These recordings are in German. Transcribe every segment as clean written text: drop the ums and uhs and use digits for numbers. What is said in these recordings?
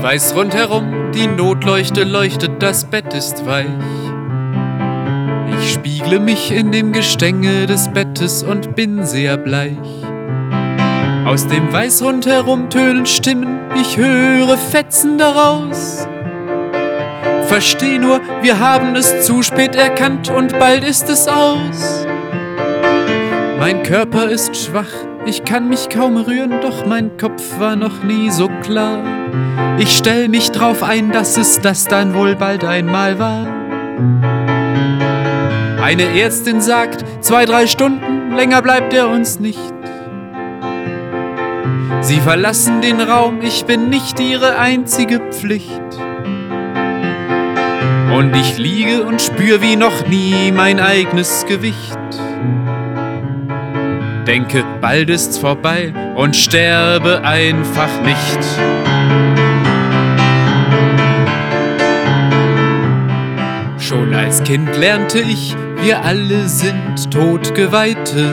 weiß rundherum, die Notleuchte leuchtet, das Bett ist weich. Ich spiegle mich in dem Gestänge des Bettes und bin sehr bleich. Aus dem Weiß rundherum tönen Stimmen, ich höre Fetzen daraus. Versteh nur, wir haben es zu spät erkannt und bald ist es aus. Mein Körper ist schwach, ich kann mich kaum rühren, doch mein Kopf war noch nie so klar. Ich stell mich drauf ein, dass es das dann wohl bald einmal war. Eine Ärztin sagt, 2-3 Stunden, länger bleibt er uns nicht. Sie verlassen den Raum, ich bin nicht ihre einzige Pflicht. Und ich liege und spür wie noch nie mein eigenes Gewicht. Denke, bald ist's vorbei und sterbe einfach nicht. Schon als Kind lernte ich, wir alle sind Todgeweihte.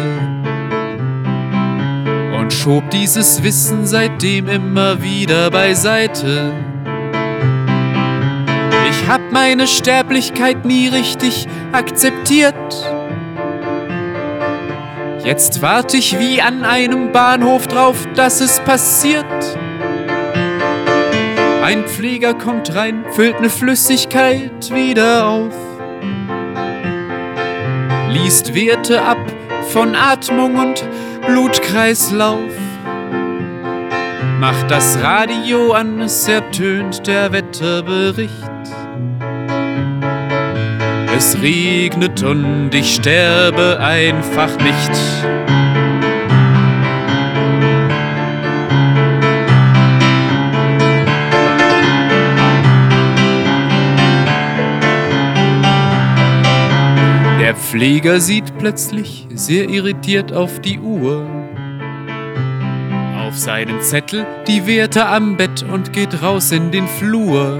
Und schob dieses Wissen seitdem immer wieder beiseite. Ich hab meine Sterblichkeit nie richtig akzeptiert. Jetzt warte ich wie an einem Bahnhof drauf, dass es passiert. Ein Pfleger kommt rein, füllt ne Flüssigkeit wieder auf, liest Werte ab von Atmung und Blutkreislauf, macht das Radio an, es ertönt der Wetterbericht. Es regnet und ich sterbe einfach nicht. Der Pfleger sieht plötzlich sehr irritiert auf die Uhr, auf seinen Zettel, die Werte am Bett und geht raus in den Flur.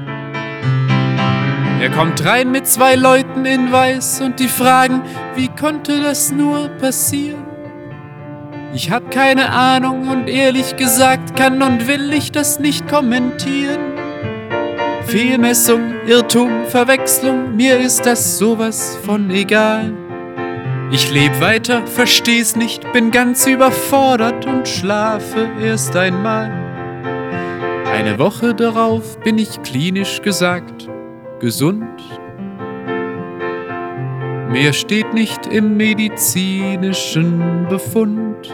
Er kommt rein mit 2 Leuten in Weiß und die fragen, wie konnte das nur passieren? Ich hab keine Ahnung und ehrlich gesagt kann und will ich das nicht kommentieren. Fehlmessung, Irrtum, Verwechslung, mir ist das sowas von egal. Ich leb weiter, versteh's nicht, bin ganz überfordert und schlafe erst einmal. Eine Woche darauf bin ich klinisch gesagt gesund. Mehr steht nicht im medizinischen Befund.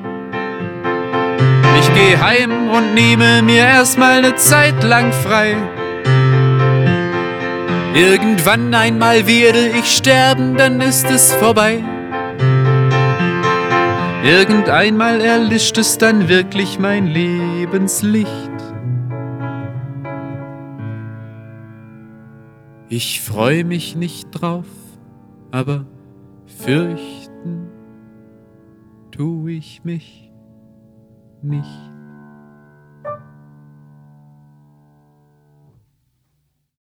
Ich geh heim und nehme mir erstmal ne Zeit lang frei. Irgendwann einmal werde ich sterben, dann ist es vorbei. Irgendeinmal erlischt es dann wirklich mein Lebenslicht. Ich freu mich nicht drauf, aber fürchten tu ich mich nicht.